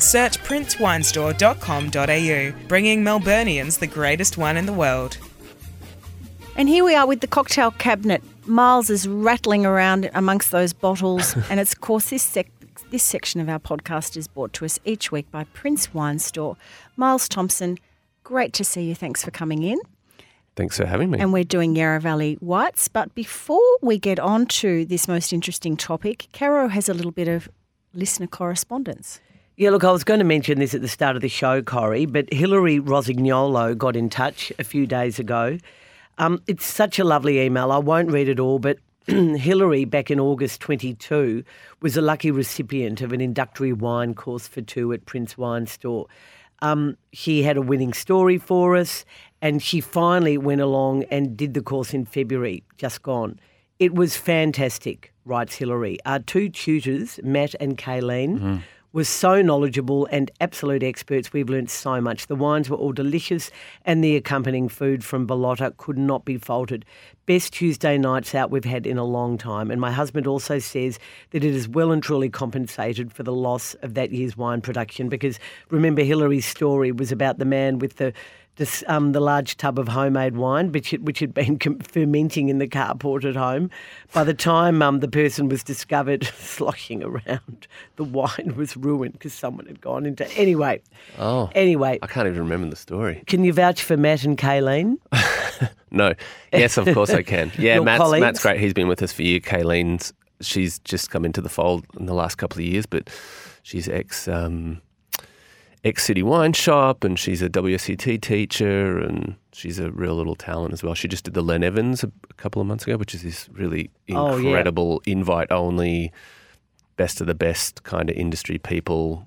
search princewinestore.com.au, bringing Melburnians the greatest wine in the world. And here we are with the cocktail cabinet. Miles is rattling around amongst those bottles. And it's, of course, this section of our podcast is brought to us each week by Prince Wine Store. Miles Thompson, great to see you. Thanks for coming in. Thanks for having me. And we're doing Yarra Valley Whites. But before we get on to this most interesting topic, Caro has a little bit of listener correspondence. Yeah, look, I was going to mention this at the start of the show, Corrie, but Hilary Rosignolo got in touch a few days ago. It's such a lovely email. I won't read it all, but Hilary, back in August 22, was a lucky recipient of an inductory wine course for two at Prince Wine Store. She had a winning story for us, and she finally went along and did the course in February, just gone. It was fantastic, writes Hilary. Our two tutors, Matt and Kayleen, were so knowledgeable and absolute experts. We've learnt so much. The wines were all delicious, and the accompanying food from Ballotta could not be faulted. Best Tuesday nights out we've had in a long time. And my husband also says that it is well and truly compensated for the loss of that year's wine production, because remember, Hilary's story was about the man with the large tub of homemade wine, which had been fermenting in the carport at home. By the time the person was discovered sloshing around, the wine was ruined because someone had gone into... Anyway. I can't even remember the story. Can you vouch for Matt and Kayleen? No. Yes, of course I can. Yeah, Your Matt's great. He's been with us for years. Kayleen's, she's just come into the fold in the last couple of years, but she's ex-City Wine Shop, and she's a WSET teacher, and she's a real little talent as well. She just did the Len Evans a couple of months ago, which is this really incredible invite-only, best of the best kind of industry people,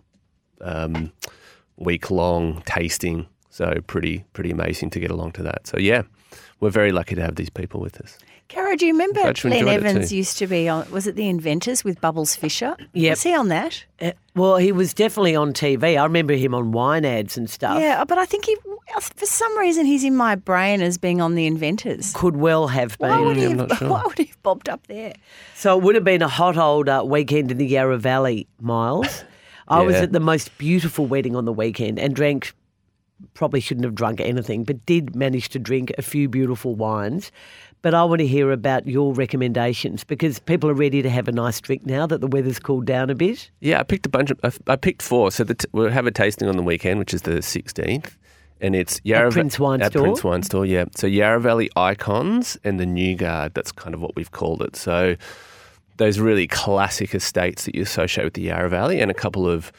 week-long tasting. So pretty amazing to get along to that. So yeah, we're very lucky to have these people with us. Caro, do you remember Len Evans used to be on, was it The Inventors with Bubbles Fisher? Yep. Was he on that? Well, he was definitely on TV. I remember him on wine ads and stuff. Yeah, but I think for some reason he's in my brain as being on The Inventors. Could well have been. Why would he have bobbed up there? So it would have been a hot old weekend in the Yarra Valley, Miles. I was at the most beautiful wedding on the weekend and drank... Probably shouldn't have drunk anything, but did manage to drink a few beautiful wines. But I want to hear about your recommendations, because people are ready to have a nice drink now that the weather's cooled down a bit. Yeah, I picked four. So we'll have a tasting on the weekend, which is the 16th. And it's Prince Wine Store. Prince Wine Store, yeah. So Yarra Valley Icons and the New Guard, that's kind of what we've called it. So those really classic estates that you associate with the Yarra Valley, and a couple of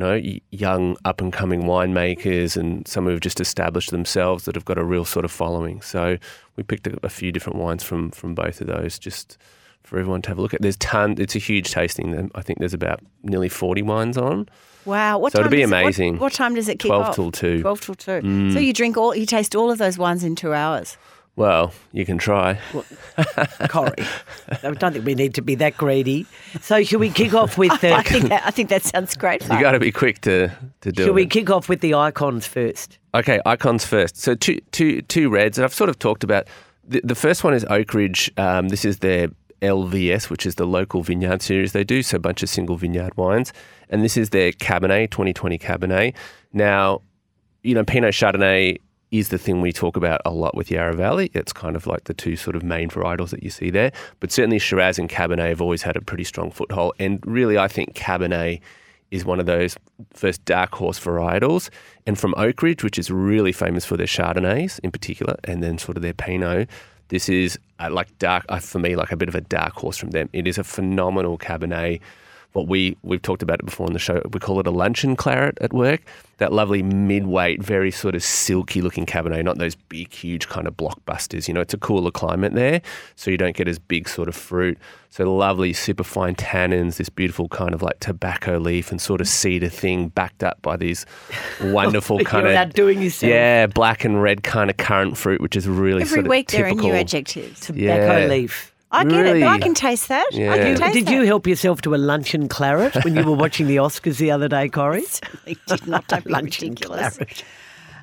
young up-and-coming winemakers, and some who have just established themselves that have got a real sort of following. So we picked a few different wines from both of those just for everyone to have a look at. It's a huge tasting. I think there's about nearly 40 wines on. Wow. So it'll be amazing. What time does it kick off? 12 till 2. 12 till 2. So you taste all of those wines in 2 hours? Well, you can try. Corrie, I don't think we need to be that greedy. So should we kick off with the... I think that sounds great. You got to be quick to do it. Should we kick off with the icons first? Okay, icons first. So two reds that I've sort of talked about. The first one is Oak Ridge. This is their LVS, which is the local vineyard series they do, so a bunch of single vineyard wines. And this is their Cabernet, 2020 Cabernet. Now, Pinot Chardonnay is the thing we talk about a lot with Yarra Valley. It's kind of like the two sort of main varietals that you see there. But certainly Shiraz and Cabernet have always had a pretty strong foothold. And really, I think Cabernet is one of those first dark horse varietals. And from Oak Ridge, which is really famous for their Chardonnays in particular, and then sort of their Pinot, this is for me, like a bit of a dark horse from them. It is a phenomenal Cabernet. We've talked about it before on the show. We call it a luncheon claret at work. That lovely mid-weight, very sort of silky-looking Cabernet, not those big, huge kind of blockbusters. It's a cooler climate there, so you don't get as big sort of fruit. So lovely, super fine tannins, this beautiful kind of like tobacco leaf and sort of cedar thing, backed up by these wonderful kind of... You're outdoing yourself. Yeah, black and red kind of currant fruit, which is really Every sort of week typical. there are new adjectives. Tobacco leaf. I get it, but I can taste that. Yeah. Did you help yourself to a luncheon claret when you were watching the Oscars the other day, Corrie? Certainly did not. Don't be luncheon ridiculous. claret.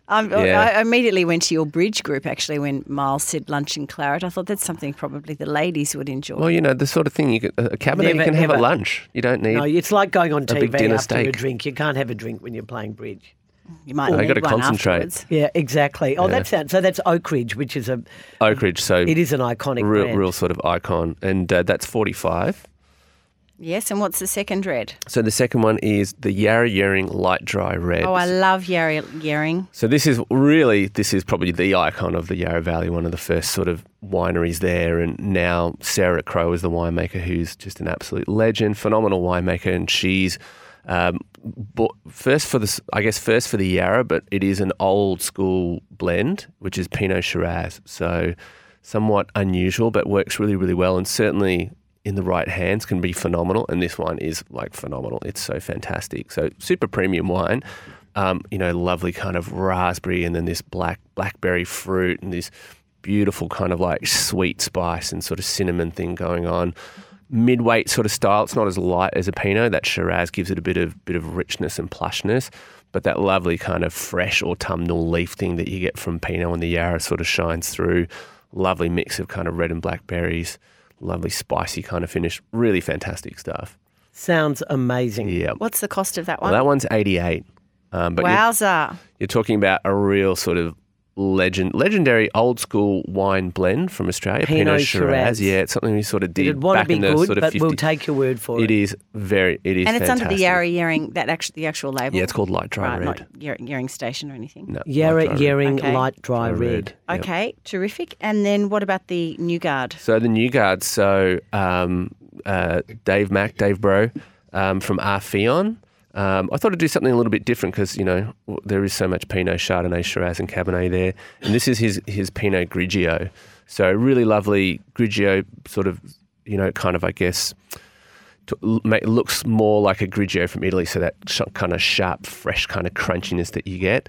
I immediately went to your bridge group, actually, when Miles said lunch and claret. I thought that's something probably the ladies would enjoy. Well, the sort of thing, a Cabernet you can have at lunch. You don't need it's like going on big TV dinner after a steak. drink. You can't have a drink when you're playing bridge. You might you need got to one concentrate. afterwards. Yeah, exactly. Oh, that's Oak Ridge, which is Oak Ridge, so it is an iconic brand. real sort of icon. And that's 45. Yes, and what's the second red? So the second one is the Yarra Yering Light Dry Red. Oh, I love Yarra Yering. So this is probably the icon of the Yarra Valley, one of the first sort of wineries there. And now Sarah Crowe is the winemaker, who's just an absolute legend, phenomenal winemaker. And she's first for the Yarra, but it is an old school blend, which is Pinot Shiraz. So somewhat unusual, but works really, really well. And certainly in the right hands can be phenomenal, and this one is like phenomenal. It's so fantastic. So super premium wine, lovely kind of raspberry, and then this blackberry fruit, and this beautiful kind of like sweet spice and sort of cinnamon thing going on. Mid-weight sort of style. It's not as light as a Pinot. That Shiraz gives it a bit of richness and plushness, but that lovely kind of fresh autumnal leaf thing that you get from Pinot and the Yarra sort of shines through. Lovely mix of kind of red and blackberries. Lovely spicy kind of finish. Really fantastic stuff. Sounds amazing. Yeah. What's the cost of that one? Well, that one's 88. But Wowza. you're talking about a real sort of legendary old school wine blend from Australia. Pinot Shiraz. Yeah, it's something we sort of did It'd want to back be in the good, sort of but 50s. we'll take your word for it. It is And fantastic. it's under the Yarra Yering, the actual label. Yeah, it's called Light Dry right, Red. not Yering Station or anything. No, Yarra Light Dry Red. Yering Okay. Light Dry Red. Yep. Okay, terrific. And then what about the New Guard? So the New Guard, Dave Bro from Arfeon. I thought I'd do something a little bit different because, there is so much Pinot, Chardonnay, Shiraz and Cabernet there. And this is his Pinot Grigio. So really lovely Grigio sort of, kind of, I guess, looks more like a Grigio from Italy. So that kind of sharp, fresh kind of crunchiness that you get.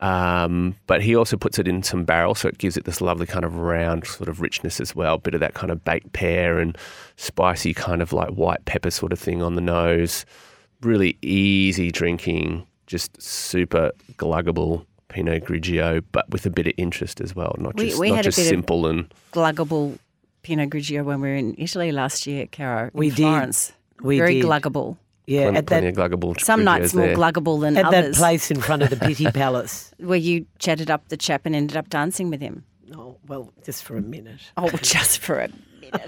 But he also puts it in some barrel, so it gives it this lovely kind of round sort of richness as well. Bit of that kind of baked pear and spicy kind of like white pepper sort of thing on the nose. Really easy drinking, just super gluggable Pinot Grigio, but with a bit of interest as well. Not just simple and Gluggable Pinot Grigio when we were in Italy last year, Caro. We in did. Florence. We Very did. gluggable. Yeah, plenty of gluggable. Some nights Grigios more there. gluggable than at that others. place in front of the Pitti Palace. Where you chatted up the chap and ended up dancing with him. Oh, well, just for a minute. Oh, just for a minute.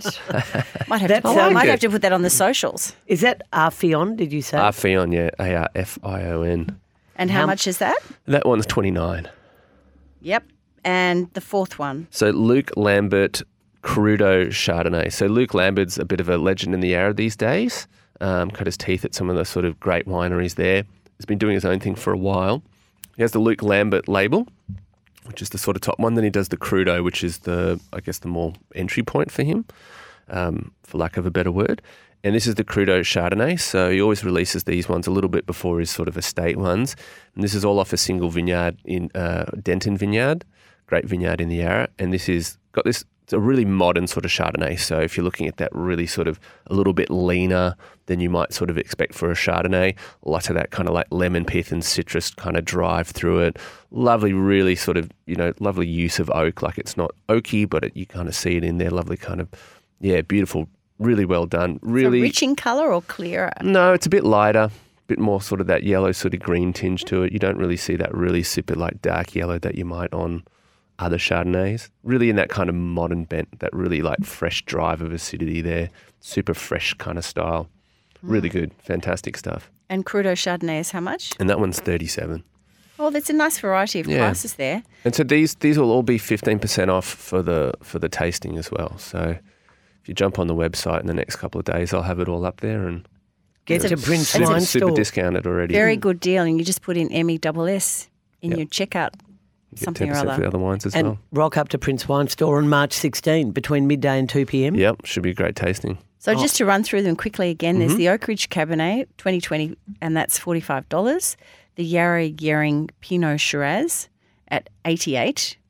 Might That sounds have good. to put that on the socials. Is that Arfeon, did you say? Arfeon, yeah, Arfion. And how much is that? That one's 29. Yep. And the fourth one. So Luke Lambert Crudo Chardonnay. So Luke Lambert's a bit of a legend in the Yarra these days. Cut his teeth at some of the sort of great wineries there. He's been doing his own thing for a while. He has the Luke Lambert label, which is the sort of top one. Then he does the Crudo, which is the more entry point for him, for lack of a better word. And this is the Crudo Chardonnay. So he always releases these ones a little bit before his sort of estate ones. And this is all off a single vineyard in Denton Vineyard, great vineyard in the Yarra. And this is got this. It's a really modern sort of Chardonnay. So if you're looking at that really sort of a little bit leaner than you might sort of expect for a Chardonnay, lots of that kind of like lemon pith and citrus kind of drive through it. Lovely, really sort of, lovely use of oak. Like it's not oaky, but you kind of see it in there. Lovely kind of, beautiful, really well done. Really So rich in colour or clearer? No, it's a bit lighter, bit more sort of that yellow sort of green tinge to it. You don't really see that really super like dark yellow that you might on other Chardonnays. Really in that kind of modern bent, that really like fresh drive of acidity there. Super fresh kind of style. Really good. Fantastic stuff. And Crudo Chardonnay is how much? And that one's 37. Oh, that's a nice variety of prices there. And so these will all be 15% off for the tasting as well. So if you jump on the website in the next couple of days, I'll have it all up there and Get to Prince it's a Wine super Store. discounted already. Very good deal. And you just put in MESS in your checkout, You get something or 10% for the other. other wines as And well. rock up to Prince Wine Store on March 16 between midday and 2 p.m. Yep, should be a great tasting. So just to run through them quickly again, there's the Oak Ridge Cabernet 2020, and that's $45. The Yarra Yering Pinot Shiraz at $88.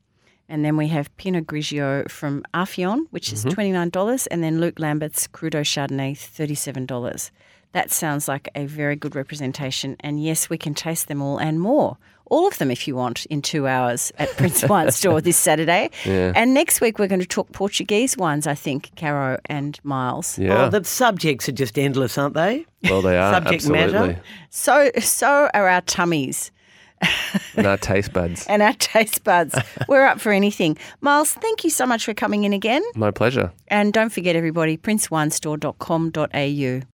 And then we have Pinot Grigio from Arfion, which is $29, and then Luke Lambert's Crudo Chardonnay, $37. That sounds like a very good representation. And yes, we can taste them all and more. All of them if you want in 2 hours at Prince Wine Store this Saturday. Yeah. And next week we're going to talk Portuguese wines, I think, Caro and Miles. Yeah. Oh, the subjects are just endless, aren't they? Well, they are. Subject absolutely. matter. So are our tummies. And our taste buds. And our taste buds. We're up for anything. Miles, thank you so much for coming in again. My pleasure. And don't forget, everybody, princeWinestore.com.au.